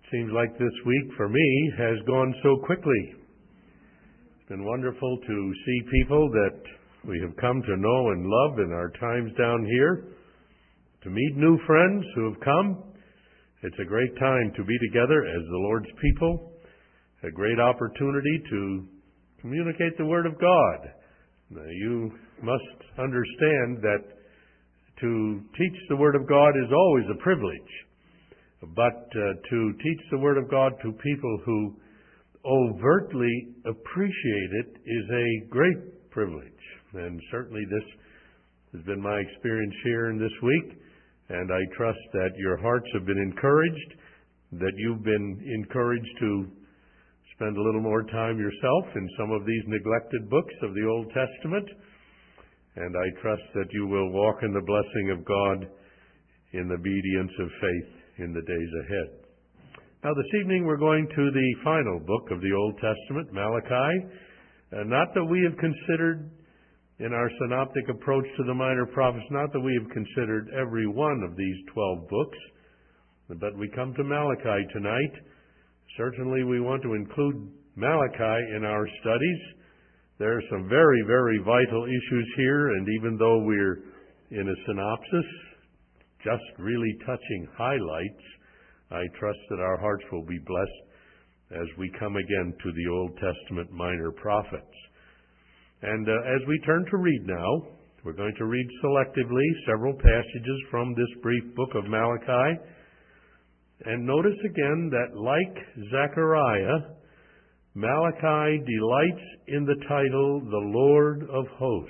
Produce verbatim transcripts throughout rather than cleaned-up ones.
Seems like this week for me has gone so quickly. It's been wonderful to see people that we have come to know and love in our times down here, to meet new friends who have come. It's a great time to be together as the Lord's people, a great opportunity to communicate the Word of God. Now, you must understand that to teach the Word of God is always a privilege. But uh, to teach the Word of God to people who overtly appreciate it is a great privilege. And certainly this has been my experience here in this week. And I trust that your hearts have been encouraged, that you've been encouraged to spend a little more time yourself in some of these neglected books of the Old Testament. And I trust that you will walk in the blessing of God in the obedience of faith in the days ahead. Now this evening we're going to the final book of the Old Testament, Malachi. Uh, not that we have considered in our synoptic approach to the minor prophets, not that we have considered every one of these twelve books, but we come to Malachi tonight. Certainly we want to include Malachi in our studies. There are some very, very vital issues here, and even though we're in a synopsis, just really touching highlights, I trust that our hearts will be blessed as we come again to the Old Testament minor prophets. And uh, as we turn to read now, we're going to read selectively several passages from this brief book of Malachi. And notice again that, like Zechariah, Malachi delights in the title, the Lord of Hosts.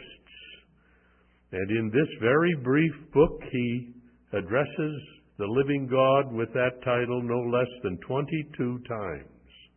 And in this very brief book, he addresses the living God with that title no less than twenty-two times.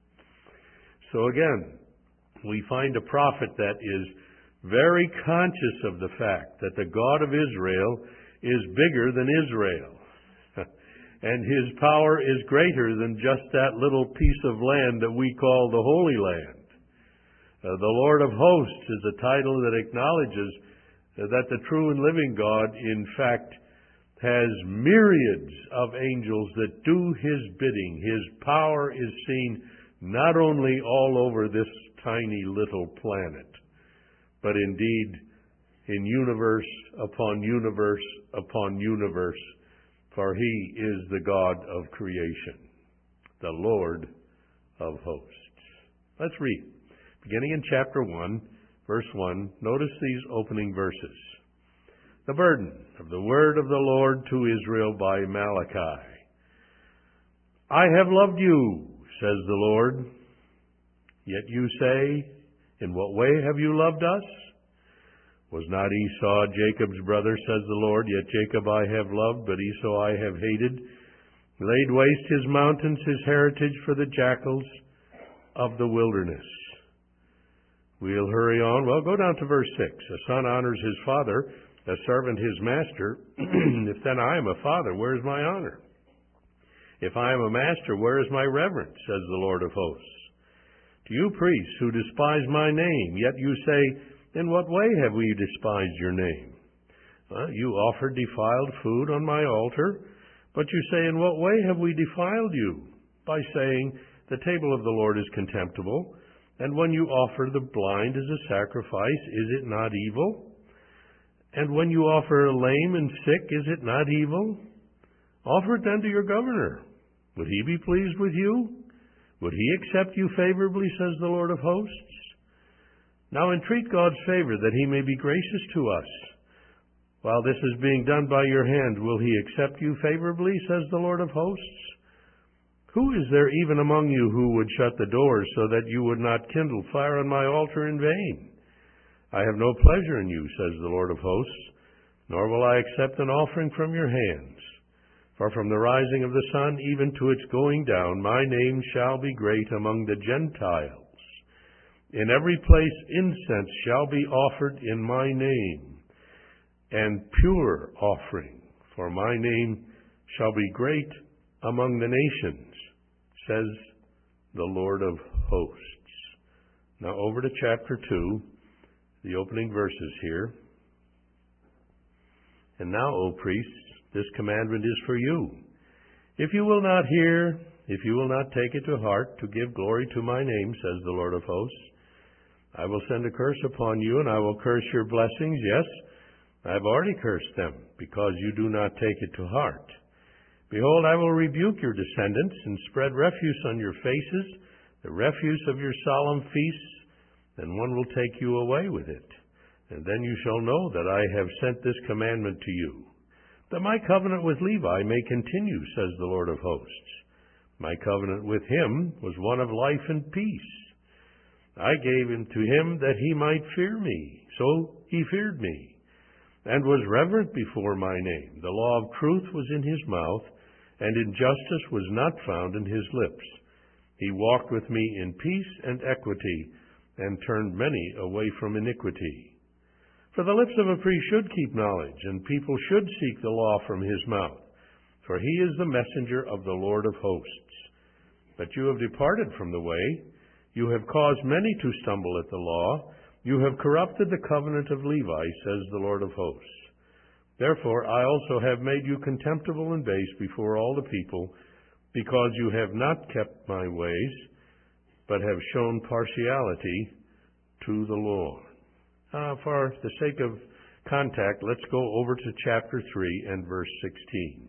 So again, we find a prophet that is very conscious of the fact that the God of Israel is bigger than Israel. And his power is greater than just that little piece of land that we call the Holy Land. Uh, the Lord of Hosts is a title that acknowledges uh, that the true and living God, in fact, has myriads of angels that do his bidding. His power is seen not only all over this tiny little planet, but indeed in universe upon universe upon universe, for he is the God of creation, the Lord of hosts. Let's read. Beginning in chapter one, verse one, notice these opening verses. The burden of the word of the Lord to Israel by Malachi. I have loved you, says the Lord. Yet you say, in what way have you loved us? Was not Esau Jacob's brother, says the Lord? Yet Jacob I have loved, but Esau I have hated. Laid waste his mountains, his heritage for the jackals of the wilderness. We'll hurry on. Well, go down to verse six. A son honors his father, a servant his master. If then I am a father, where is my honor? If I am a master, where is my reverence, says the Lord of hosts? To you priests who despise my name, yet you say, in what way have we despised your name? Well, you offered defiled food on my altar, but you say, in what way have we defiled you? By saying, the table of the Lord is contemptible, and when you offer the blind as a sacrifice, is it not evil? And when you offer a lame and sick, is it not evil? Offer it then to your governor. Would he be pleased with you? Would he accept you favorably, says the Lord of hosts? Now entreat God's favor, that he may be gracious to us. While this is being done by your hand, will he accept you favorably, says the Lord of hosts? Who is there even among you who would shut the doors, so that you would not kindle fire on my altar in vain? I have no pleasure in you, says the Lord of hosts, nor will I accept an offering from your hands. For from the rising of the sun even to its going down, my name shall be great among the Gentiles. In every place incense shall be offered in my name, and pure offering, for my name shall be great among the nations, says the Lord of hosts. Now over to chapter two. The opening verses here. And now, O priests, this commandment is for you. If you will not hear, if you will not take it to heart to give glory to my name, says the Lord of hosts, I will send a curse upon you, and I will curse your blessings. Yes, I have already cursed them, because you do not take it to heart. Behold, I will rebuke your descendants, and spread refuse on your faces, the refuse of your solemn feasts, and one will take you away with it. And then you shall know that I have sent this commandment to you, that my covenant with Levi may continue, says the Lord of hosts. My covenant with him was one of life and peace. I gave him to him that he might fear me. So he feared me, and was reverent before my name. The law of truth was in his mouth, and injustice was not found in his lips. He walked with me in peace and equity, and turned many away from iniquity. For the lips of a priest should keep knowledge, and people should seek the law from his mouth. For he is the messenger of the Lord of hosts. But you have departed from the way. You have caused many to stumble at the law. You have corrupted the covenant of Levi, says the Lord of hosts. Therefore I also have made you contemptible and base before all the people, because you have not kept my ways, but have shown partiality to the Lord. Uh, for the sake of contact, let's go over to chapter three and verse sixteen.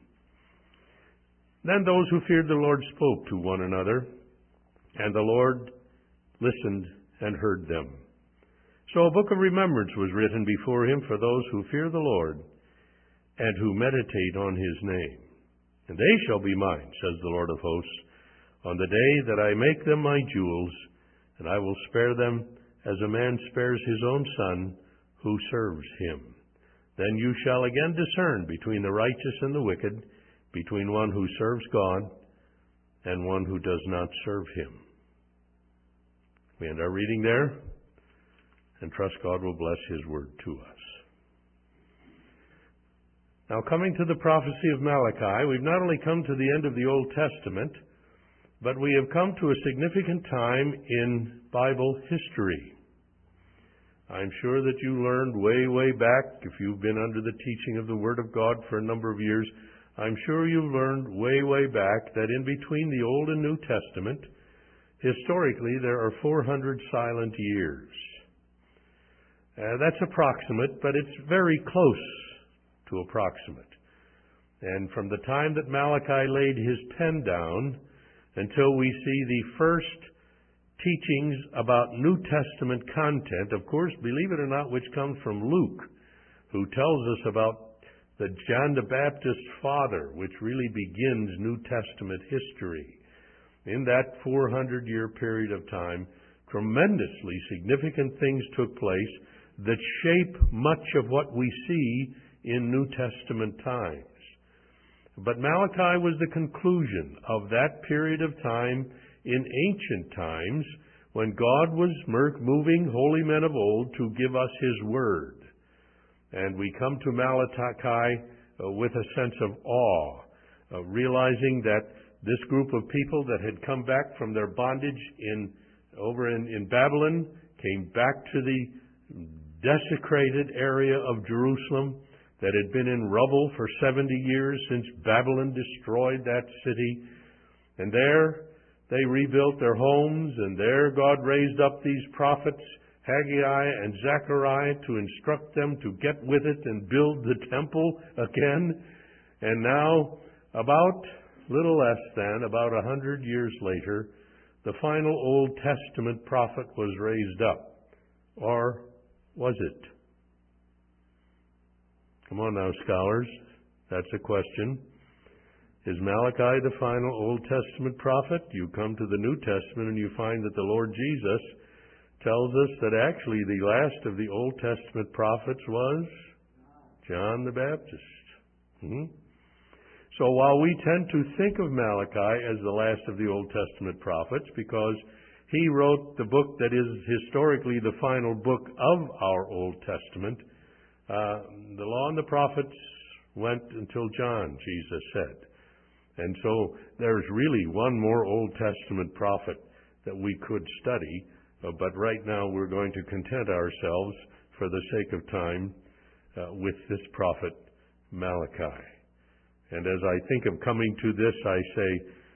Then those who feared the Lord spoke to one another, and the Lord listened and heard them. So a book of remembrance was written before him for those who fear the Lord, and who meditate on his name. And they shall be mine, says the Lord of hosts, on the day that I make them my jewels, and I will spare them as a man spares his own son who serves him. Then you shall again discern between the righteous and the wicked, between one who serves God and one who does not serve him. We end our reading there, and trust God will bless his word to us. Now, coming to the prophecy of Malachi, we've not only come to the end of the Old Testament, but we have come to a significant time in Bible history. I'm sure that you learned way, way back, if you've been under the teaching of the Word of God for a number of years, I'm sure you've learned way, way back that in between the Old and New Testament, historically, there are four hundred silent years. Uh, that's approximate, but it's very close to approximate. And from the time that Malachi laid his pen down until we see the first teachings about New Testament content, of course, believe it or not, which comes from Luke, who tells us about the John the Baptist's father, which really begins New Testament history. In that four hundred year period of time, tremendously significant things took place that shape much of what we see in New Testament times. But Malachi was the conclusion of that period of time in ancient times when God was moving holy men of old to give us his word. And we come to Malachi uh, with a sense of awe, uh, realizing that this group of people that had come back from their bondage in over in, in Babylon came back to the desecrated area of Jerusalem that had been in rubble for seventy years since Babylon destroyed that city. And there they rebuilt their homes, and there God raised up these prophets, Haggai and Zechariah, to instruct them to get with it and build the temple again. And now, about little less than, about a hundred years later, the final Old Testament prophet was raised up. Or was it? Come on now, scholars. That's a question. Is Malachi the final Old Testament prophet? You come to the New Testament and you find that the Lord Jesus tells us that actually the last of the Old Testament prophets was John the Baptist. Hmm? So while we tend to think of Malachi as the last of the Old Testament prophets because he wrote the book that is historically the final book of our Old Testament, uh, the law and the prophets went until John, Jesus said. And so there's really one more Old Testament prophet that we could study, uh, but right now we're going to content ourselves, for the sake of time, uh, with this prophet Malachi. And as I think of coming to this, I say,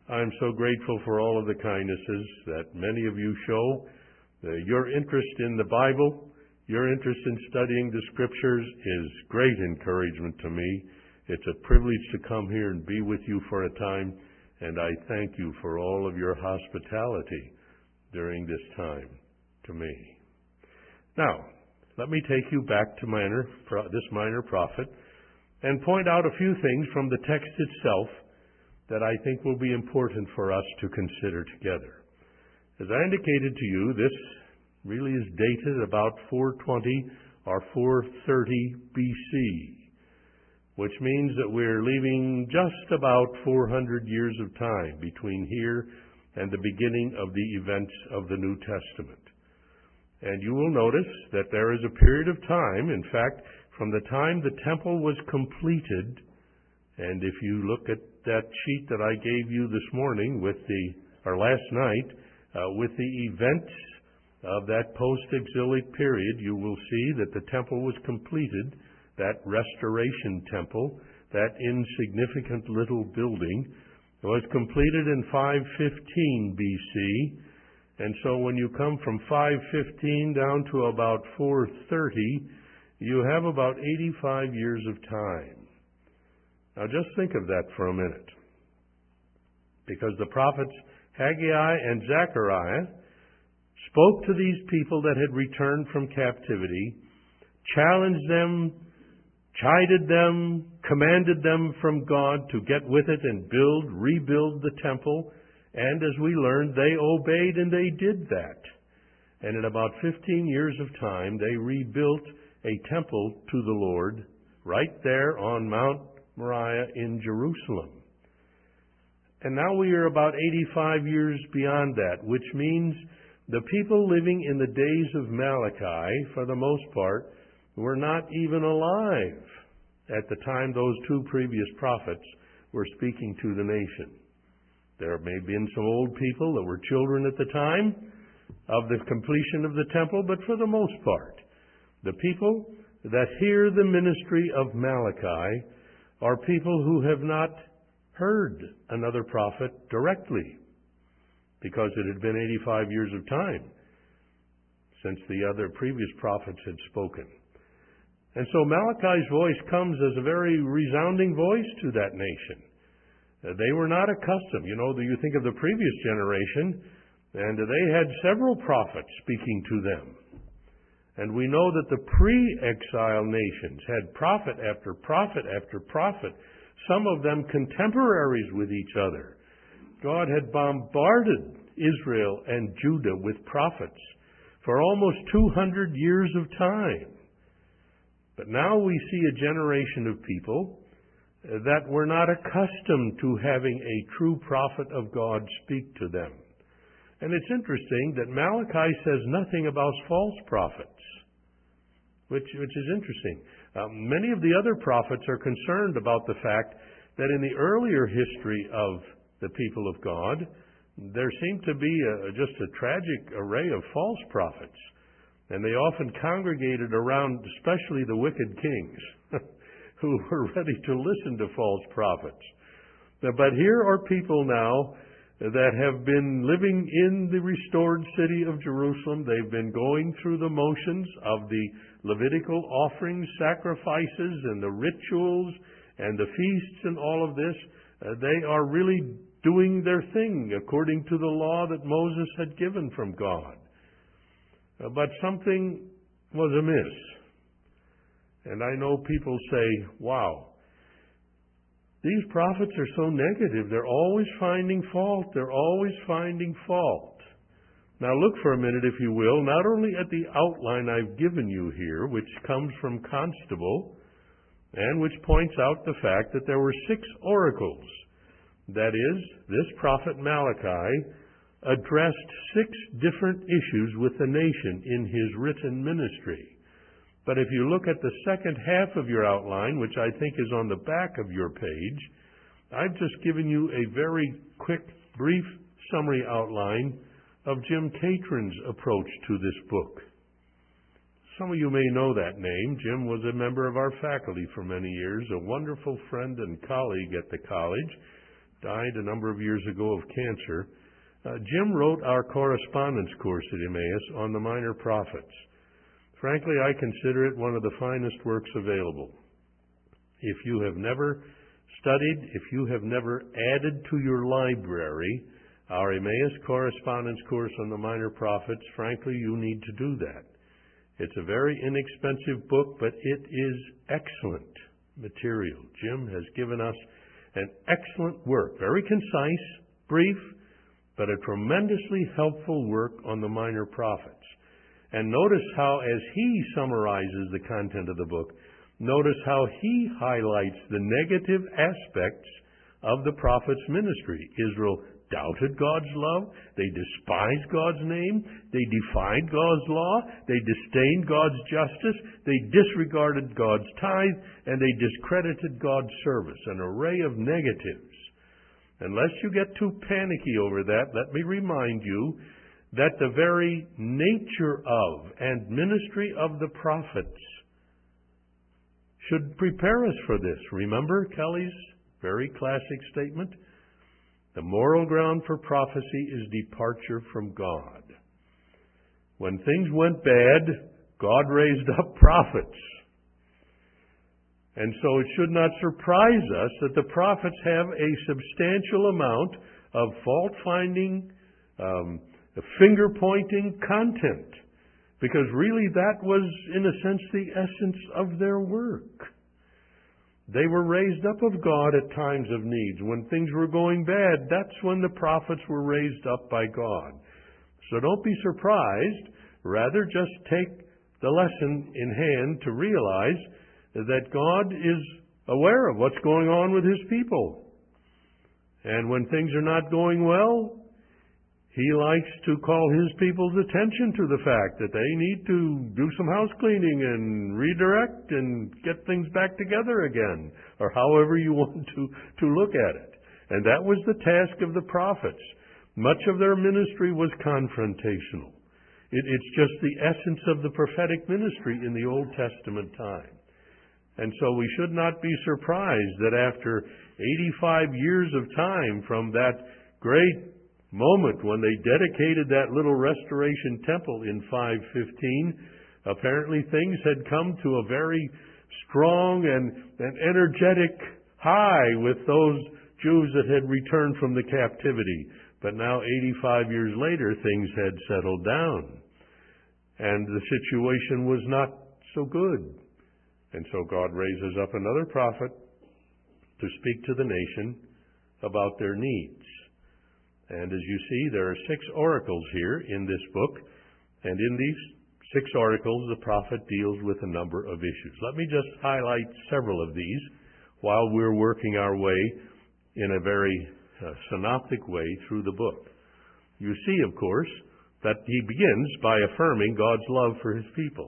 I'm so grateful for all of the kindnesses that many of you show. Uh, your interest in the Bible, your interest in studying the Scriptures is great encouragement to me. It's a privilege to come here and be with you for a time, and I thank you for all of your hospitality during this time to me. Now, let me take you back to minor, this minor prophet and point out a few things from the text itself that I think will be important for us to consider together. As I indicated to you, this really is dated about four twenty or four thirty B C, which means that we're leaving just about four hundred years of time between here and the beginning of the events of the New Testament. And you will notice that there is a period of time, in fact, from the time the temple was completed, and if you look at that sheet that I gave you this morning with the, or last night, uh, with the events of that post-exilic period, you will see that the temple was completed, that restoration temple, that insignificant little building, was completed in five fifteen B C, and so when you come from five fifteen down to about four thirty, you have about eighty-five years of time. Now just think of that for a minute. Because the prophets Haggai and Zechariah spoke to these people that had returned from captivity, challenged them, chided them, commanded them from God to get with it and build, rebuild the temple. And as we learned, they obeyed and they did that. And in about fifteen years of time, they rebuilt a temple to the Lord right there on Mount Moriah in Jerusalem. And now we are about eighty-five years beyond that, which means the people living in the days of Malachi, for the most part, were not even alive at the time those two previous prophets were speaking to the nation. There may have been some old people that were children at the time of the completion of the temple, but for the most part, the people that hear the ministry of Malachi are people who have not heard another prophet directly, because it had been eighty-five years of time since the other previous prophets had spoken. And so Malachi's voice comes as a very resounding voice to that nation. Uh, they were not accustomed. You know, you think of the previous generation, and they had several prophets speaking to them. And we know that the pre-exile nations had prophet after prophet after prophet, some of them contemporaries with each other. God had bombarded Israel and Judah with prophets for almost two hundred years of time. But now we see a generation of people that were not accustomed to having a true prophet of God speak to them. And it's interesting that Malachi says nothing about false prophets, which, which is interesting. Um, many of the other prophets are concerned about the fact that in the earlier history of the people of God, there seemed to be a, just a tragic array of false prophets. And they often congregated around, especially the wicked kings, who were ready to listen to false prophets. But here are people now that have been living in the restored city of Jerusalem. They've been going through the motions of the Levitical offerings, sacrifices, and the rituals, and the feasts, and all of this. Uh, they are really doing their thing according to the law that Moses had given from God. Uh, but something was amiss. And I know people say, wow, these prophets are so negative. They're always finding fault. They're always finding fault. Now look for a minute, if you will, not only at the outline I've given you here, which comes from Constable, and which points out the fact that there were six oracles. That is, this prophet Malachi addressed six different issues with the nation in his written ministry. But if you look at the second half of your outline, which I think is on the back of your page, I've just given you a very quick, brief summary outline of Jim Catron's approach to this book. Some of you may know that name. Jim was a member of our faculty for many years, a wonderful friend and colleague at the college, died a number of years ago of cancer, uh, Jim wrote our correspondence course at Emmaus on the Minor Prophets. Frankly, I consider it one of the finest works available. If you have never studied, if you have never added to your library our Emmaus correspondence course on the Minor Prophets, frankly, you need to do that. It's a very inexpensive book, but it is excellent material. Jim has given us an excellent work, very concise, brief, but a tremendously helpful work on the Minor Prophets. And notice how, as he summarizes the content of the book, notice how he highlights the negative aspects of the prophet's ministry. Israel doubted God's love, they despised God's name, they defied God's law, they disdained God's justice, they disregarded God's tithe, and they discredited God's service. An array of negatives. Unless you get too panicky over that, let me remind you that the very nature of and ministry of the prophets should prepare us for this. Remember Kelly's very classic statement? The moral ground for prophecy is departure from God. When things went bad, God raised up prophets. And so it should not surprise us that the prophets have a substantial amount of fault-finding, um, finger-pointing content. Because really that was, in a sense, the essence of their work. They were raised up of God at times of needs. When things were going bad, that's when the prophets were raised up by God. So don't be surprised. Rather, just take the lesson in hand to realize that God is aware of what's going on with His people. And when things are not going well, He likes to call His people's attention to the fact that they need to do some house cleaning and redirect and get things back together again, or however you want to, to look at it. And that was the task of the prophets. Much of their ministry was confrontational. It, it's just the essence of the prophetic ministry in the Old Testament time. And so we should not be surprised that after eighty-five years of time from that great moment when they dedicated that little restoration temple in five fifteen, apparently things had come to a very strong and, and energetic high with those Jews that had returned from the captivity. But now, eighty-five years later, things had settled down. And the situation was not so good. And so God raises up another prophet to speak to the nation about their needs. And as you see, there are six oracles here in this book. And in these six oracles, the prophet deals with a number of issues. Let me just highlight several of these while we're working our way in a very uh, synoptic way through the book. You see, of course, that he begins by affirming God's love for His people.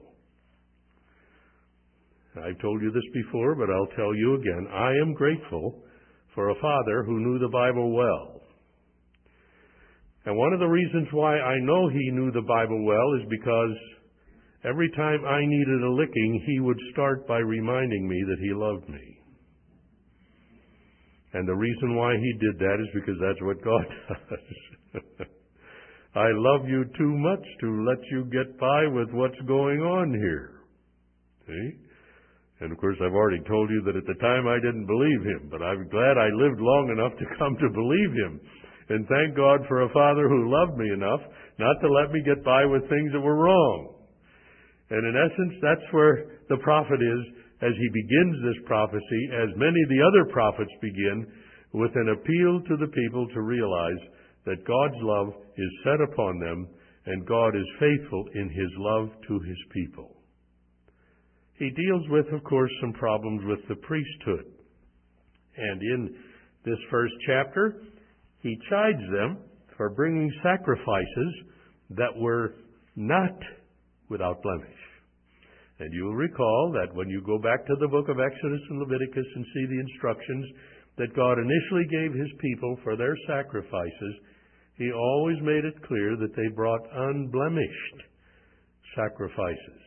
I've told you this before, but I'll tell you again. I am grateful for a father who knew the Bible well. And one of the reasons why I know he knew the Bible well is because every time I needed a licking, he would start by reminding me that he loved me. And the reason why he did that is because that's what God does. I love you too much to let you get by with what's going on here. See? And of course, I've already told you that at the time I didn't believe him, but I'm glad I lived long enough to come to believe him. And thank God for a father who loved me enough not to let me get by with things that were wrong. And in essence, that's where the prophet is as he begins this prophecy, as many of the other prophets begin, with an appeal to the people to realize that God's love is set upon them and God is faithful in His love to His people. He deals with, of course, some problems with the priesthood. And in this first chapter, he chides them for bringing sacrifices that were not without blemish. And you will recall that when you go back to the book of Exodus and Leviticus and see the instructions that God initially gave His people for their sacrifices, He always made it clear that they brought unblemished sacrifices.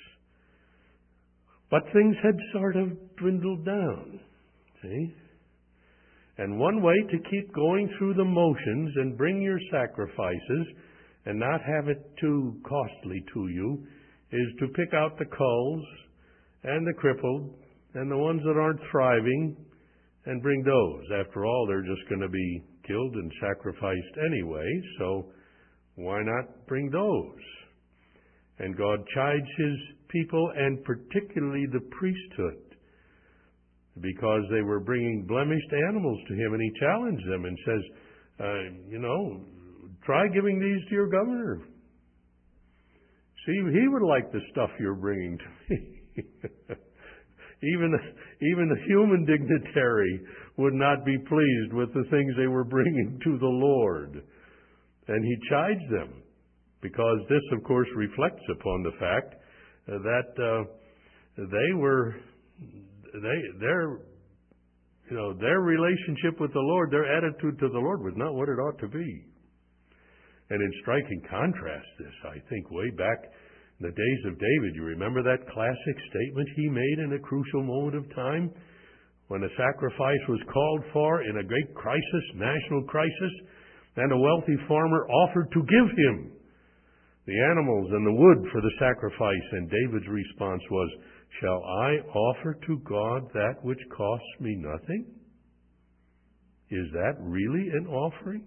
But things had sort of dwindled down, see? And one way to keep going through the motions and bring your sacrifices and not have it too costly to you is to pick out the culls and the crippled and the ones that aren't thriving and bring those. After all, they're just going to be killed and sacrificed anyway, so why not bring those? And God chides His people, and particularly the priesthood, because they were bringing blemished animals to Him, and He challenged them and says, uh, you know, try giving these to your governor. See, he would like the stuff you're bringing to me. even, even the human dignitary would not be pleased with the things they were bringing to the Lord. And He chides them, because this, of course, reflects upon the fact that uh, they were, they, their, you know, their relationship with the Lord, their attitude to the Lord was not what it ought to be. And in striking contrast this, I think, way back in the days of David, you remember that classic statement he made in a crucial moment of time when a sacrifice was called for in a great crisis, national crisis, and a wealthy farmer offered to give him the animals and the wood for the sacrifice, and David's response was, "Shall I offer to God that which costs me nothing?" Is that really an offering?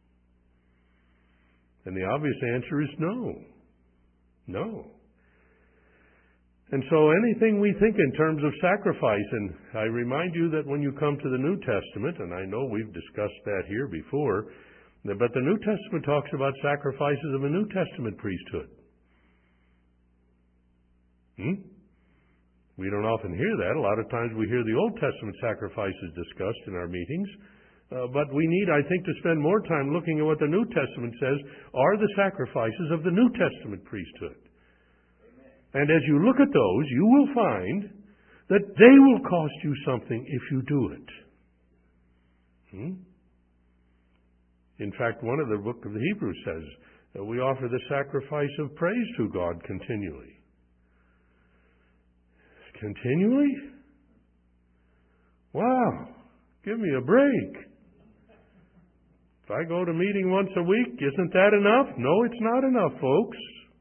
And the obvious answer is no. No. And so anything we think in terms of sacrifice, and I remind you that when you come to the New Testament, and I know we've discussed that here before, but the New Testament talks about sacrifices of a New Testament priesthood. Hmm? We don't often hear that. A lot of times we hear the Old Testament sacrifices discussed in our meetings. Uh, but we need, I think, to spend more time looking at what the New Testament says are the sacrifices of the New Testament priesthood. Amen. And as you look at those, you will find that they will cost you something if you do it. Hmm? In fact, one of the book of the Hebrews says that we offer the sacrifice of praise to God continually. Continually? Wow! Give me a break. If I go to meeting once a week, isn't that enough? No, it's not enough, folks.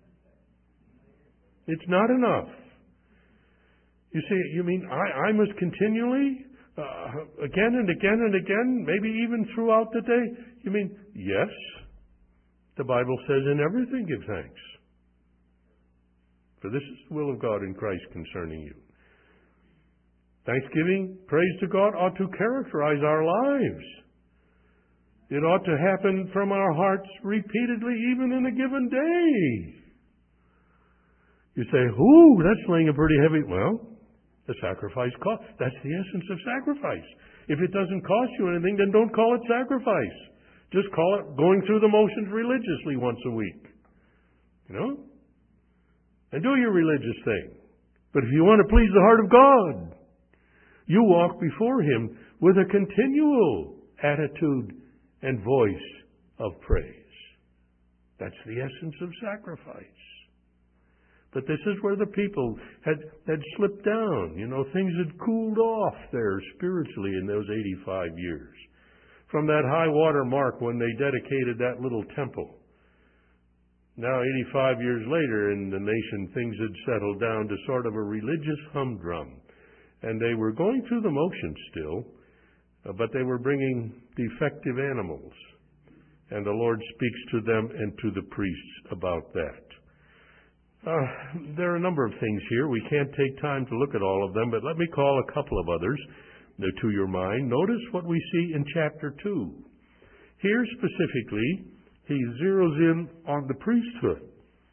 It's not enough. You see, you mean I, I must continually, uh, again and again and again, maybe even throughout the day? You mean, yes, the Bible says in everything give thanks. For this is the will of God in Christ concerning you. Thanksgiving, praise to God, ought to characterize our lives. It ought to happen from our hearts repeatedly, even in a given day. You say, ooh, that's laying a pretty heavy... Well, the sacrifice cost. That's the essence of sacrifice. If it doesn't cost you anything, then don't call it sacrifice. Just call it going through the motions religiously once a week. You know? And do your religious thing. But if you want to please the heart of God, you walk before Him with a continual attitude and voice of praise. That's the essence of sacrifice. But this is where the people had, had slipped down. You know, things had cooled off there spiritually in those eighty-five years. From that high water mark when they dedicated that little temple. Now, eighty-five years later in the nation, things had settled down to sort of a religious humdrum. And they were going through the motions still, uh, but they were bringing defective animals. And the Lord speaks to them and to the priests about that. Uh, there are a number of things here. We can't take time to look at all of them, but let me call a couple of others to your mind. Notice what we see in chapter two. Here specifically, he zeroes in on the priesthood.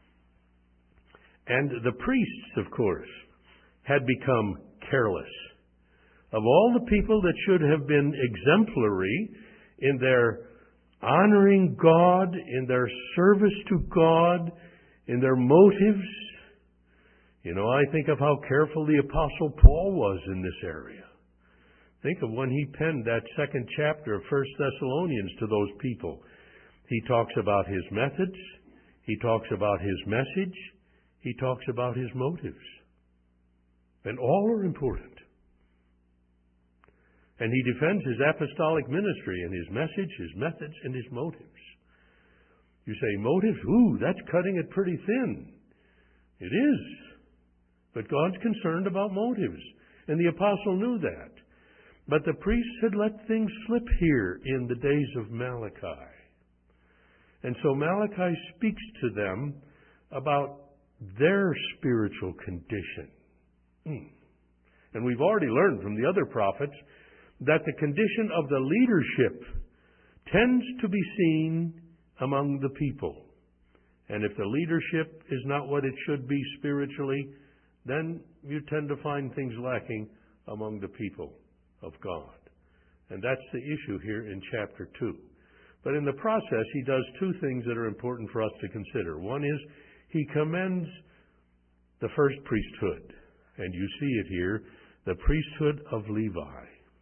And the priests, of course, had become careless. Of all the people that should have been exemplary in their honoring God, in their service to God, in their motives, you know, I think of how careful the Apostle Paul was in this area. Think of when he penned that second chapter of First Thessalonians to those people. He talks about his methods. He talks about his message. He talks about his motives. And all are important. And he defends his apostolic ministry and his message, his methods, and his motives. You say, motives? Ooh, that's cutting it pretty thin. It is. But God's concerned about motives. And the apostle knew that. But the priests had let things slip here in the days of Malachi. And so Malachi speaks to them about their spiritual condition. Hmm. And we've already learned from the other prophets that the condition of the leadership tends to be seen among the people. And if the leadership is not what it should be spiritually, then you tend to find things lacking among the people of God. And that's the issue here in chapter two. But in the process, he does two things that are important for us to consider. One is he commends the first priesthood. And you see it here, the priesthood of Levi.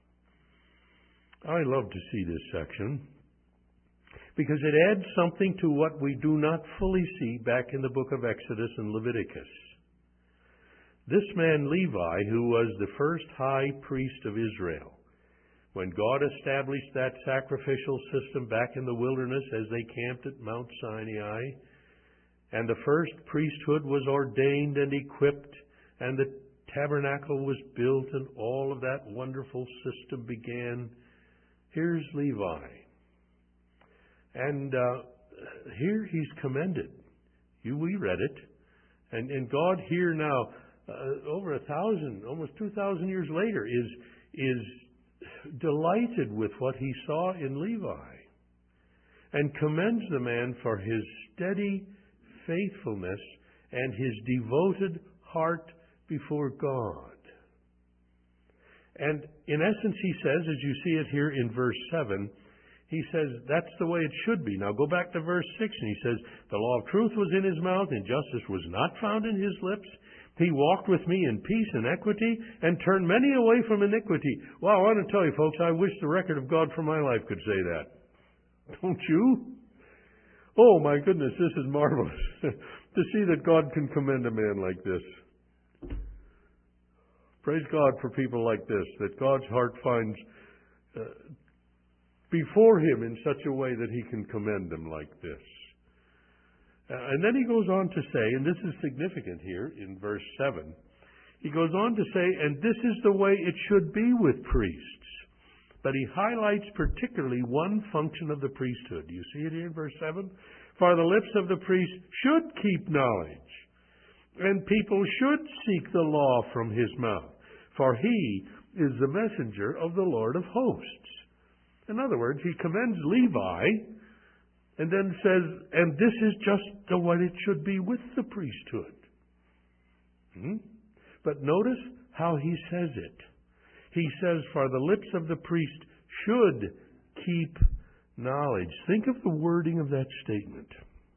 I love to see this section because it adds something to what we do not fully see back in the book of Exodus and Leviticus. This man Levi, who was the first high priest of Israel, when God established that sacrificial system back in the wilderness as they camped at Mount Sinai, and the first priesthood was ordained and equipped, and the tabernacle was built, and all of that wonderful system began, here's Levi. And uh, here he's commended. You, we read it. And, and God here now, uh, over a thousand, almost two thousand years later, is, is delighted with what he saw in Levi and commends the man for his steady faithfulness and his devoted heart before God. And in essence, he says, as you see it here in verse seven, he says that's the way it should be. Now go back to verse six, and he says, the law of truth was in his mouth, and justice was not found in his lips. He walked with me in peace and equity, and turned many away from iniquity. Well, I want to tell you, folks, I wish the record of God for my life could say that. Don't you? Oh, my goodness, this is marvelous to see that God can commend a man like this. Praise God for people like this, that God's heart finds uh, before him in such a way that he can commend them like this. Uh, and then he goes on to say, and this is significant here in verse seven, he goes on to say, and this is the way it should be with priests. But he highlights particularly one function of the priesthood. You see it here in verse seven? For the lips of the priest should keep knowledge, and people should seek the law from his mouth, for he is the messenger of the Lord of hosts. In other words, he commends Levi, and then says, and this is just the way it should be with the priesthood. Hmm? But notice how he says it. He says, for the lips of the priest should keep knowledge. Think of the wording of that statement.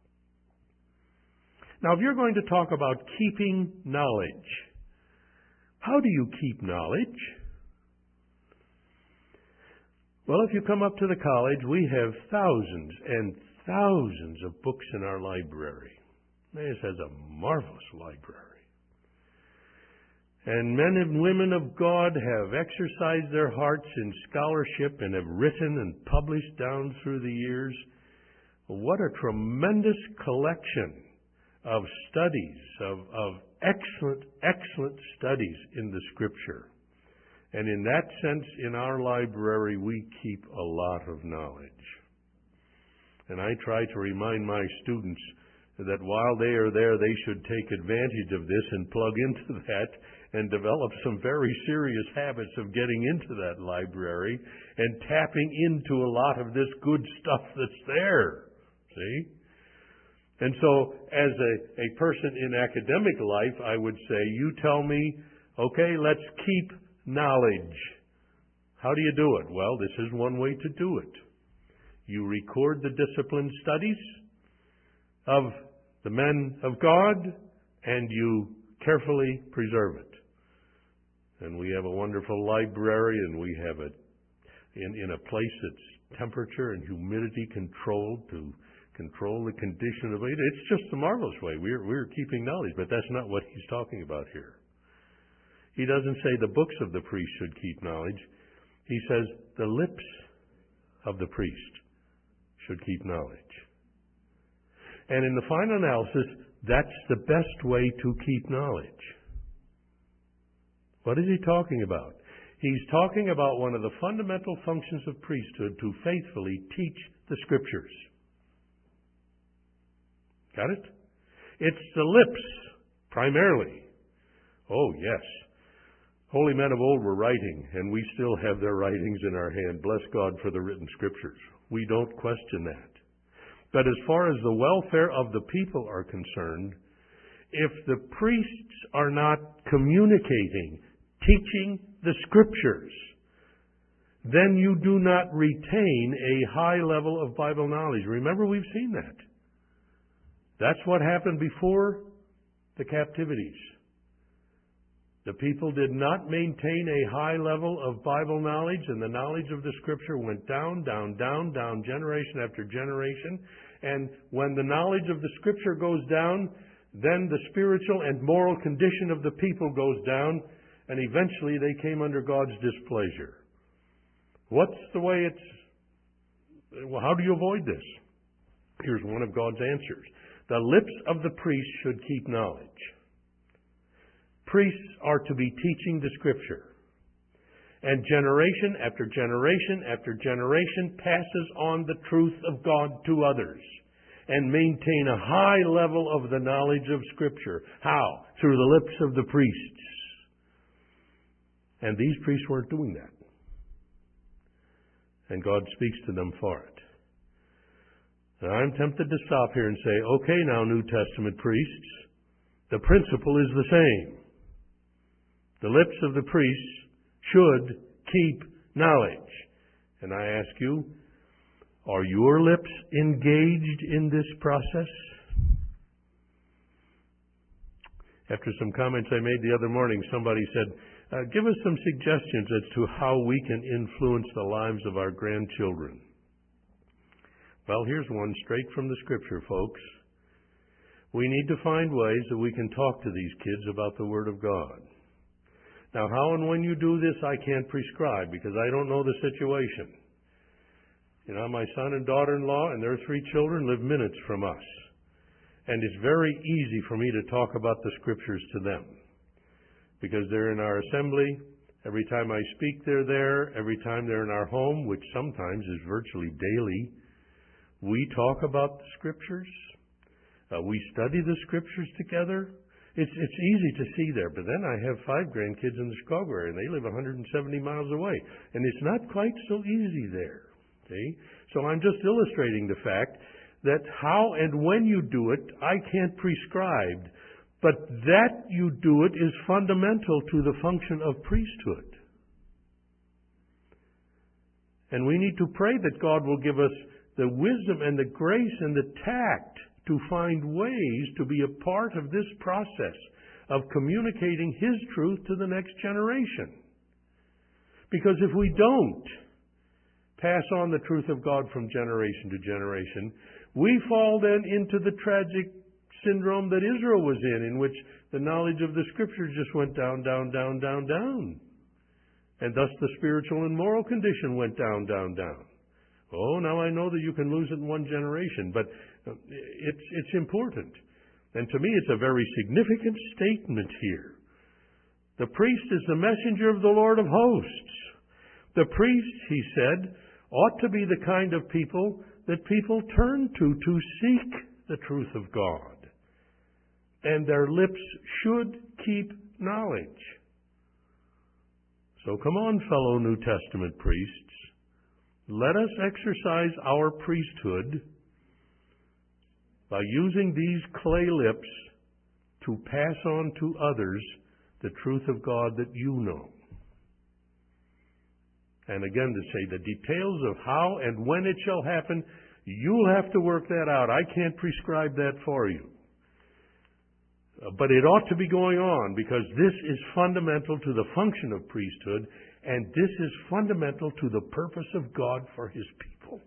Now, if you're going to talk about keeping knowledge, how do you keep knowledge? Well, if you come up to the college, we have thousands and thousands of books in our library. This has a marvelous library. And men and women of God have exercised their hearts in scholarship and have written and published down through the years. What a tremendous collection of studies, of, of excellent, excellent studies in the Scripture. And in that sense, in our library, we keep a lot of knowledge. And I try to remind my students that while they are there, they should take advantage of this and plug into that and develop some very serious habits of getting into that library and tapping into a lot of this good stuff that's there. See? And so, as a, a person in academic life, I would say, you tell me, okay, let's keep knowledge. How do you do it? Well, this is one way to do it. You record the disciplined studies of the men of God, and you carefully preserve it. And we have a wonderful library, and we have it in, in a place that's temperature and humidity controlled to control the condition of it. It's just a marvelous way. We're, we're keeping knowledge, but that's not what he's talking about here. He doesn't say the books of the priest should keep knowledge. He says, the lips of the priest should keep knowledge. And in the final analysis, that's the best way to keep knowledge. What is he talking about? He's talking about one of the fundamental functions of priesthood, to faithfully teach the Scriptures. Got it? It's the lips, primarily. Oh, yes. Holy men of old were writing, and we still have their writings in our hand. Bless God for the written Scriptures. We don't question that. But as far as the welfare of the people are concerned, if the priests are not communicating, teaching the Scriptures, then you do not retain a high level of Bible knowledge. Remember, we've seen that. That's what happened before the captivities. The people did not maintain a high level of Bible knowledge, and the knowledge of the Scripture went down, down, down, down, generation after generation. And when the knowledge of the Scripture goes down, then the spiritual and moral condition of the people goes down, and eventually they came under God's displeasure. What's the way it's... Well, how do you avoid this? Here's one of God's answers. The lips of the priest should keep knowledge. Priests are to be teaching the Scripture. And generation after generation after generation passes on the truth of God to others and maintain a high level of the knowledge of Scripture. How? Through the lips of the priests. And these priests weren't doing that. And God speaks to them for it. Now, I'm tempted to stop here and say, okay, now, New Testament priests, the principle is the same. The lips of the priests should keep knowledge. And I ask you, are your lips engaged in this process? After some comments I made the other morning, somebody said, uh, give us some suggestions as to how we can influence the lives of our grandchildren. Well, here's one straight from the Scripture, folks. We need to find ways that we can talk to these kids about the Word of God. Now, how and when you do this, I can't prescribe because I don't know the situation. You know, my son and daughter-in-law and their three children live minutes from us. And it's very easy for me to talk about the Scriptures to them because they're in our assembly. Every time I speak, they're there. Every time they're in our home, which sometimes is virtually daily, we talk about the Scriptures. Uh, we study the Scriptures together. It's it's easy to see there, but then I have five grandkids in the Chicago area, and they live one hundred seventy miles away, and it's not quite so easy there. See? So I'm just illustrating the fact that how and when you do it, I can't prescribe, but that you do it is fundamental to the function of priesthood. And we need to pray that God will give us the wisdom and the grace and the tact to find ways to be a part of this process of communicating His truth to the next generation. Because if we don't pass on the truth of God from generation to generation, we fall then into the tragic syndrome that Israel was in, in which the knowledge of the Scriptures just went down, down, down, down, down. And thus the spiritual and moral condition went down, down, down. Oh, now I know that you can lose it in one generation, but it's it's important. And to me, it's a very significant statement here. The priest is the messenger of the Lord of hosts. The priests, he said, ought to be the kind of people that people turn to to seek the truth of God. And their lips should keep knowledge. So come on, fellow New Testament priests. Let us exercise our priesthood by using these clay lips to pass on to others the truth of God that you know. And again, to say the details of how and when it shall happen, you'll have to work that out. I can't prescribe that for you. But it ought to be going on because this is fundamental to the function of priesthood, and this is fundamental to the purpose of God for His people.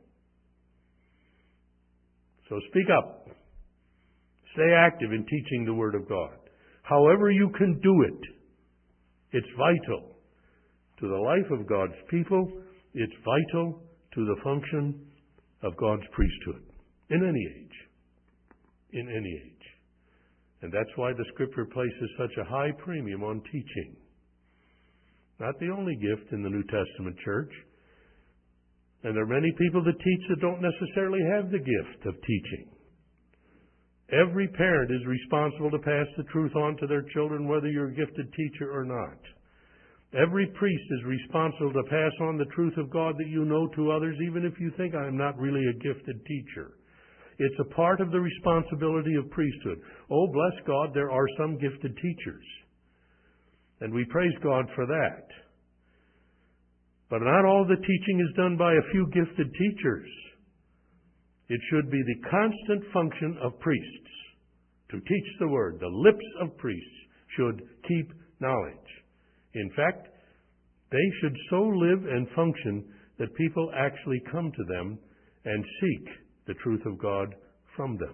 So speak up. Stay active in teaching the Word of God. However you can do it, it's vital to the life of God's people. It's vital to the function of God's priesthood in any age. In any age. And that's why the Scripture places such a high premium on teaching. Not the only gift in the New Testament church. And there are many people that teach that don't necessarily have the gift of teaching. Every parent is responsible to pass the truth on to their children, whether you're a gifted teacher or not. Every priest is responsible to pass on the truth of God that you know to others, even if you think I'm not really a gifted teacher. It's a part of the responsibility of priesthood. Oh, bless God, there are some gifted teachers. And we praise God for that. But not all the teaching is done by a few gifted teachers. It should be the constant function of priests to teach the Word. The lips of priests should keep knowledge. In fact, they should so live and function that people actually come to them and seek the truth of God from them.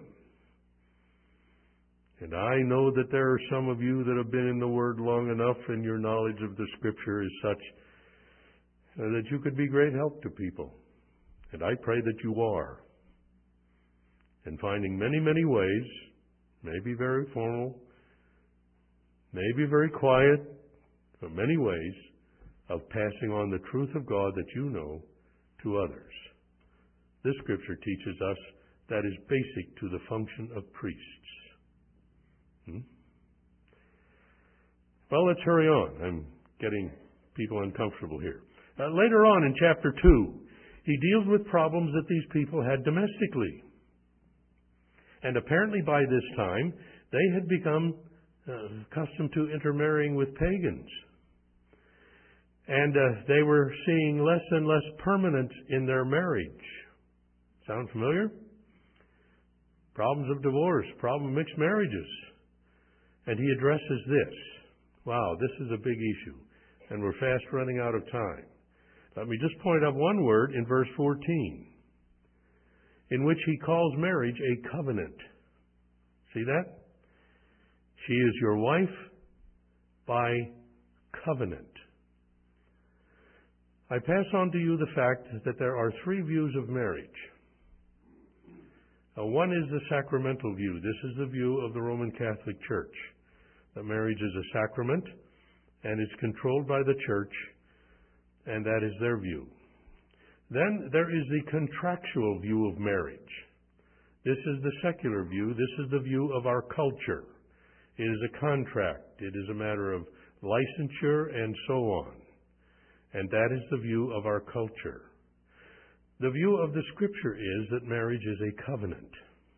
And I know that there are some of you that have been in the Word long enough and your knowledge of the Scripture is such that you could be great help to people. And I pray that you are. And finding many, many ways, maybe very formal, maybe very quiet, but many ways of passing on the truth of God that you know to others. This Scripture teaches us that is basic to the function of priests. Hmm? Well, let's hurry on. I'm getting people uncomfortable here. Uh, later on in chapter two, he deals with problems that these people had domestically. And apparently by this time, they had become uh, accustomed to intermarrying with pagans. And uh, they were seeing less and less permanence in their marriage. Sound familiar? Problems of divorce, problem of mixed marriages. And he addresses this. Wow, this is a big issue. And we're fast running out of time. Let me just point out one word in verse fourteen, in which he calls marriage a covenant. See that? She is your wife by covenant. I pass on to you the fact that there are three views of marriage. Uh, one is the sacramental view. This is the view of the Roman Catholic Church, that marriage is a sacrament and is controlled by the church, and that is their view. Then there is the contractual view of marriage. This is the secular view. This is the view of our culture. It is a contract. It is a matter of licensure and so on. And that is the view of our culture. The view of the Scripture is that marriage is a covenant,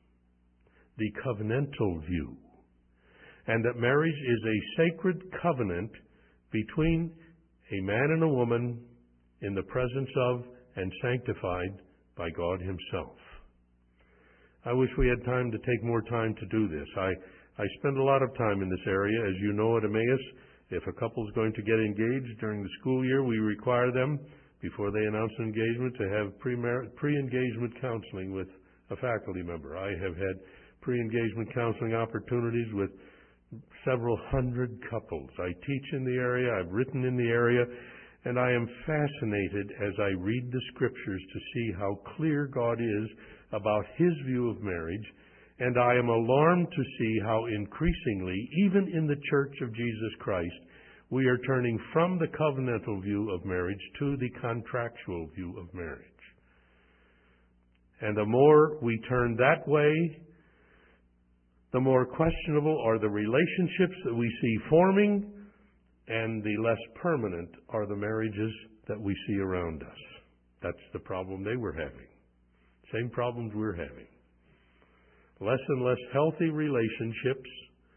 the covenantal view, and that marriage is a sacred covenant between a man and a woman in the presence of and sanctified by God Himself. I wish we had time to take more time to do this. I, I spend a lot of time in this area. As you know, at Emmaus, if a couple is going to get engaged during the school year, we require them, before they announce an engagement, to have pre-engagement counseling with a faculty member. I have had pre-engagement counseling opportunities with several hundred couples. I teach in the area, I've written in the area, and I am fascinated as I read the Scriptures to see how clear God is about His view of marriage, and I am alarmed to see how increasingly, even in the Church of Jesus Christ, we are turning from the covenantal view of marriage to the contractual view of marriage. And the more we turn that way, the more questionable are the relationships that we see forming, and the less permanent are the marriages that we see around us. That's the problem they were having. Same problems we're having. Less and less healthy relationships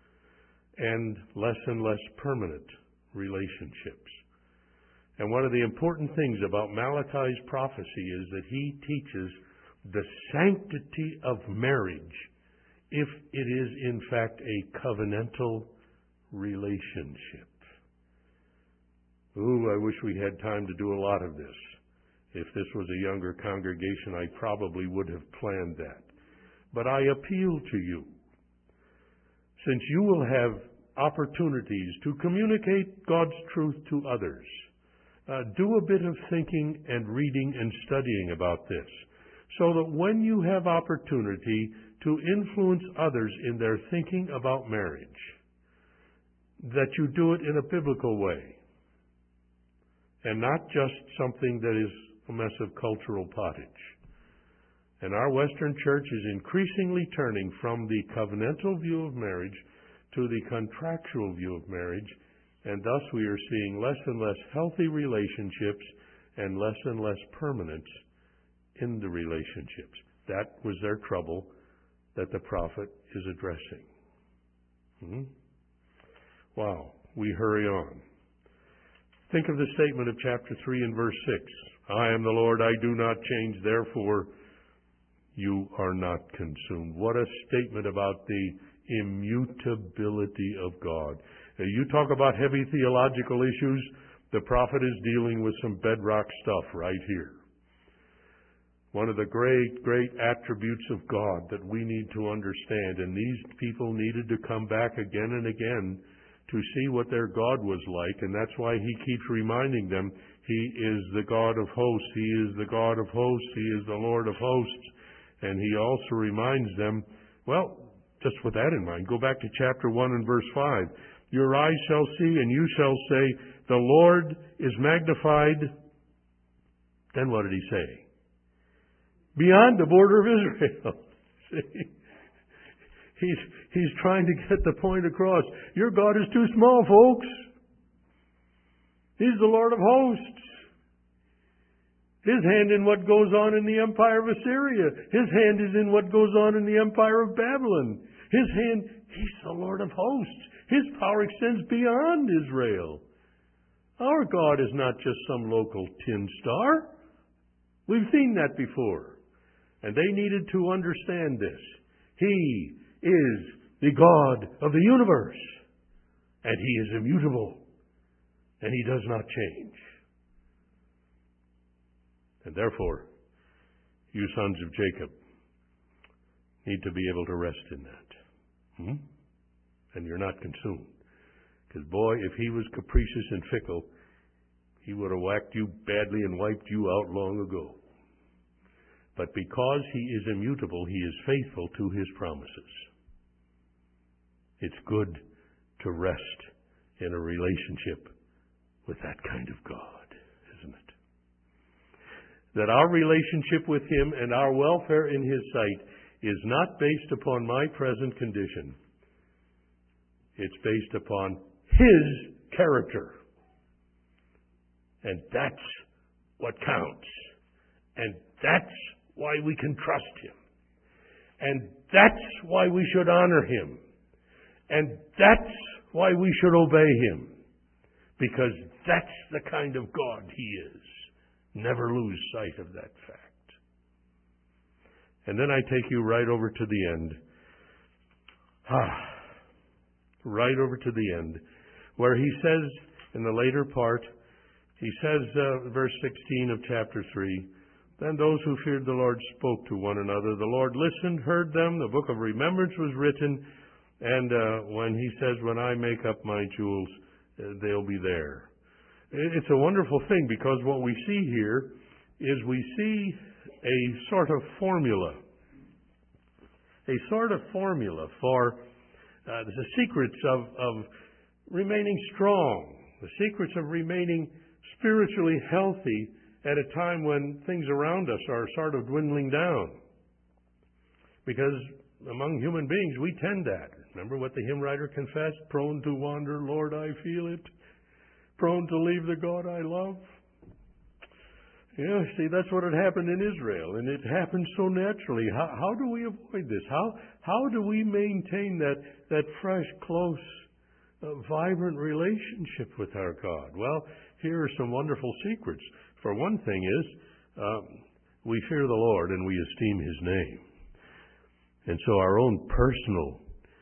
and less and less permanent relationships. And one of the important things about Malachi's prophecy is that he teaches the sanctity of marriage if it is in fact a covenantal relationship. Ooh, I wish we had time to do a lot of this. If this was a younger congregation, I probably would have planned that. But I appeal to you, since you will have opportunities to communicate God's truth to others, Uh, do a bit of thinking and reading and studying about this, so that when you have opportunity to influence others in their thinking about marriage, that you do it in a biblical way, and not just something that is a mess of cultural pottage. And our Western church is increasingly turning from the covenantal view of marriage to the contractual view of marriage, and thus we are seeing less and less healthy relationships and less and less permanence in the relationships. That was their trouble that the prophet is addressing. Hmm? Wow, we hurry on. Think of the statement of chapter three and verse six. I am the Lord, I do not change, therefore you are not consumed. What a statement about the immutability of God. Now, you talk about heavy theological issues, the prophet is dealing with some bedrock stuff right here. One of the great, great attributes of God that we need to understand, and these people needed to come back again and again to see what their God was like, and that's why he keeps reminding them, he is the God of hosts, he is the God of hosts, he is the Lord of hosts. And he also reminds them, well, just with that in mind, go back to chapter one and verse five. Your eyes shall see, and you shall say, the Lord is magnified. Then what did he say? Beyond the border of Israel. See? He's, he's trying to get the point across. Your God is too small, folks. He's the Lord of hosts. His hand in what goes on in the empire of Assyria. His hand is in what goes on in the empire of Babylon. His hand, he's the Lord of hosts. His power extends beyond Israel. Our God is not just some local tin star. We've seen that before. And they needed to understand this. He is the God of the universe. And he is immutable. And he does not change. And therefore, you sons of Jacob need to be able to rest in that. Hmm? And you're not consumed. Because boy, if he was capricious and fickle, he would have whacked you badly and wiped you out long ago. But because he is immutable, he is faithful to his promises. It's good to rest in a relationship with that kind of God, isn't it? That our relationship with him and our welfare in his sight is not based upon my present condition. It's based upon his character. And that's what counts. And that's why we can trust him. And that's why we should honor him. And that's why we should obey him. Because that's the kind of God he is. Never lose sight of that fact. And then I take you right over to the end. Ah, right over to the end, where he says in the later part, he says, uh, verse sixteen of chapter three, then those who feared the Lord spoke to one another. The Lord listened, heard them. The book of remembrance was written. And uh, when he says, when I make up my jewels, uh, they'll be there. It's a wonderful thing, because what we see here is we see a sort of formula. A sort of formula for uh, the secrets of, of remaining strong, the secrets of remaining spiritually healthy at a time when things around us are sort of dwindling down. Because among human beings, we tend that. Remember what the hymn writer confessed? Prone to wander, Lord, I feel it. Prone to leave the God I love. Yeah, see, that's what had happened in Israel, and it happened so naturally. How, how do we avoid this? How how do we maintain that that fresh, close, uh, vibrant relationship with our God? Well, here are some wonderful secrets. For one thing is, um, we fear the Lord and we esteem his name. And so our own personal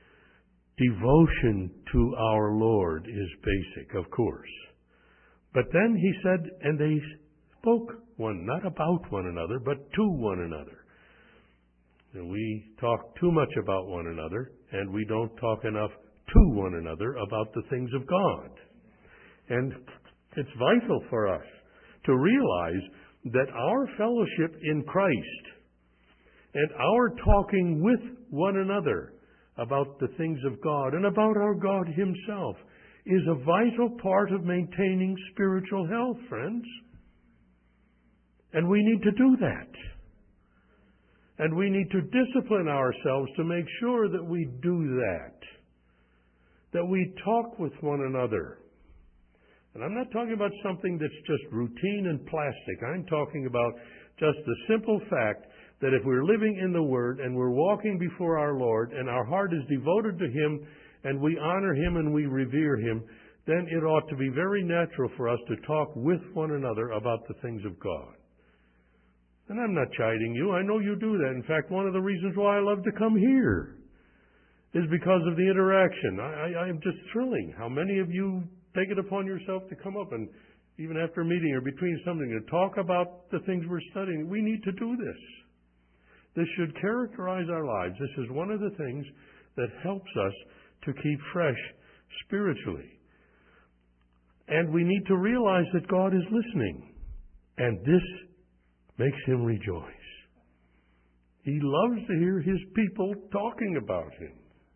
devotion to our Lord is basic, of course. But then he said, and they spoke one, not about one another, but to one another. And we talk too much about one another, and we don't talk enough to one another about the things of God. And It's vital for us to realize that our fellowship in Christ and our talking with one another about the things of God and about our God Himself is a vital part of maintaining spiritual health, friends. And we need to do that. And we need to discipline ourselves to make sure that we do that. That we talk with one another. And I'm not talking about something that's just routine and plastic. I'm talking about just the simple fact that if we're living in the Word and we're walking before our Lord and our heart is devoted to Him and we honor Him and we revere Him, then it ought to be very natural for us to talk with one another about the things of God. And I'm not chiding you. I know you do that. In fact, one of the reasons why I love to come here is because of the interaction. I, I, I'm just thrilling how many of you take it upon yourself to come up and even after a meeting or between something to talk about the things we're studying. We need to do this. This should characterize our lives. This is one of the things that helps us to keep fresh spiritually. And we need to realize that God is listening. And this makes Him rejoice. He loves to hear His people talking about Him.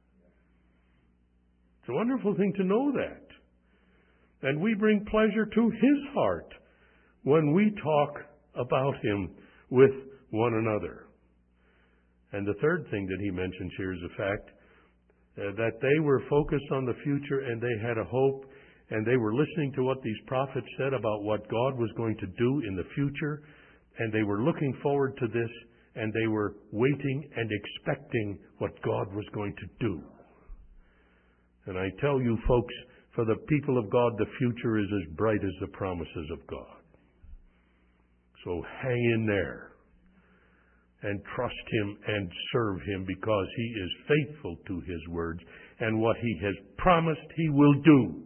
It's a wonderful thing to know that. And we bring pleasure to His heart when we talk about Him with one another. And the third thing that he mentions here is the fact uh, that they were focused on the future and they had a hope and they were listening to what these prophets said about what God was going to do in the future, and they were looking forward to this, and they were waiting and expecting what God was going to do. And I tell you folks, for the people of God, the future is as bright as the promises of God. So hang in there and trust Him and serve Him, because He is faithful to His words, and what He has promised He will do.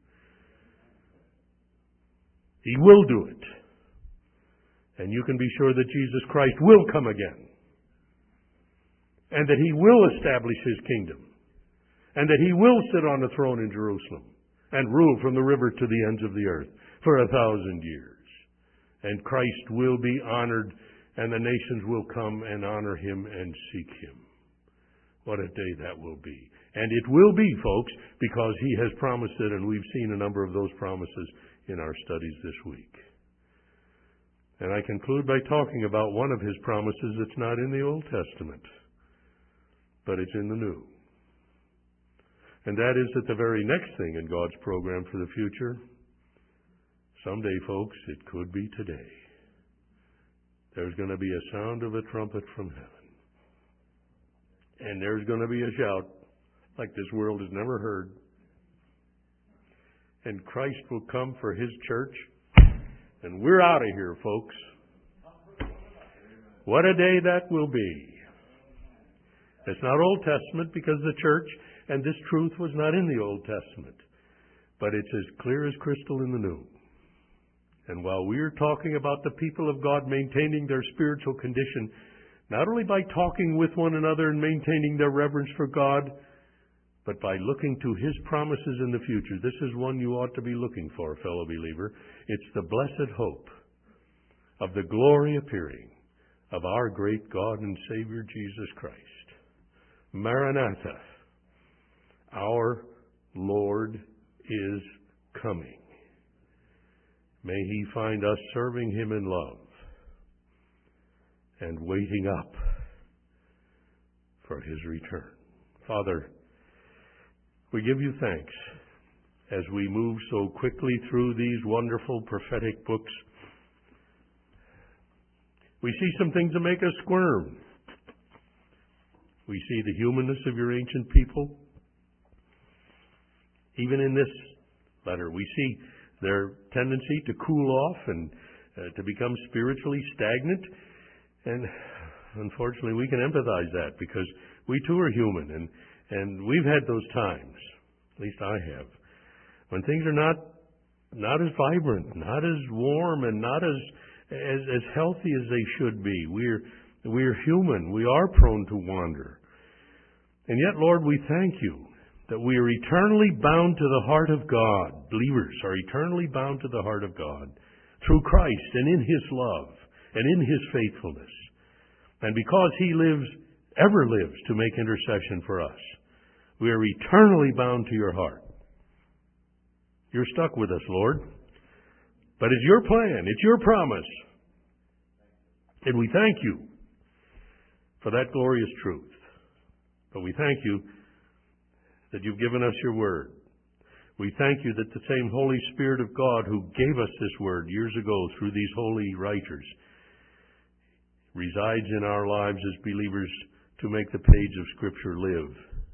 He will do it. And you can be sure that Jesus Christ will come again, and that He will establish His kingdom, and that He will sit on the throne in Jerusalem and rule from the river to the ends of the earth for a thousand years. And Christ will be honored, and the nations will come and honor Him and seek Him. What a day that will be. And it will be, folks, because He has promised it, and we've seen a number of those promises in our studies this week. And I conclude by talking about one of His promises that's not in the Old Testament, but it's in the New. And that is that the very next thing in God's program for the future, someday, folks, it could be today. There's going to be a sound of a trumpet from heaven. And there's going to be a shout like this world has never heard. And Christ will come for His church. And we're out of here, folks. What a day that will be. It's not Old Testament because the church and this truth was not in the Old Testament. But it's as clear as crystal in the New. And while we're talking about the people of God maintaining their spiritual condition, not only by talking with one another and maintaining their reverence for God, but by looking to His promises in the future. This is one you ought to be looking for, fellow believer. It's the blessed hope of the glory appearing of our great God and Savior Jesus Christ. Maranatha, our Lord is coming. May He find us serving Him in love and waiting up for His return. Father, we give You thanks as we move so quickly through these wonderful prophetic books. We see some things that make us squirm. We see the humanness of Your ancient people. Even in this letter, we see their tendency to cool off and uh, to become spiritually stagnant. And unfortunately, we can empathize that because we too are human, and, and we've had those times, at least I have, when things are not not as vibrant, not as warm, and not as as, as healthy as they should be. We're we're human. We are prone to wander. And yet, Lord, we thank You that we are eternally bound to the heart of God. Believers are eternally bound to the heart of God through Christ and in His love and in His faithfulness. And because He lives, ever lives, to make intercession for us, we are eternally bound to your heart. You're stuck with us, Lord. But it's your plan. It's your promise. And we thank you for that glorious truth. But we thank you that you've given us your word. We thank you that the same Holy Spirit of God who gave us this word years ago through these holy writers resides in our lives as believers to make the page of Scripture live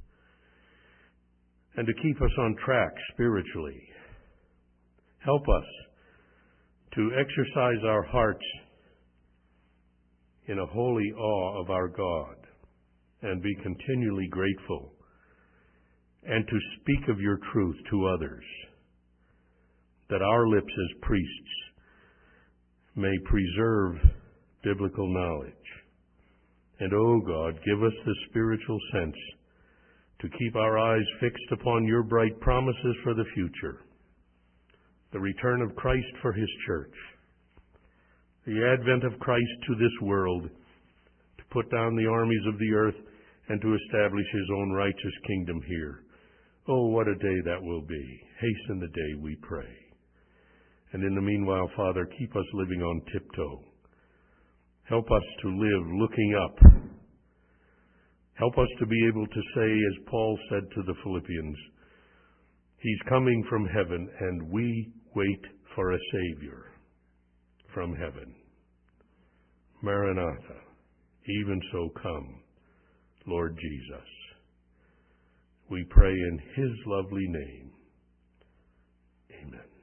and to keep us on track spiritually. Help us to exercise our hearts in a holy awe of our God and be continually grateful, and to speak of your truth to others, that our lips as priests may preserve biblical knowledge. And, oh God, give us the spiritual sense to keep our eyes fixed upon your bright promises for the future, the return of Christ for His church, the advent of Christ to this world, to put down the armies of the earth and to establish His own righteous kingdom here. Oh, what a day that will be. Hasten the day, we pray. And in the meanwhile, Father, keep us living on tiptoe. Help us to live looking up. Help us to be able to say, as Paul said to the Philippians, He's coming from heaven, and we wait for a Savior from heaven. Maranatha, even so come, Lord Jesus. We pray in His lovely name. Amen.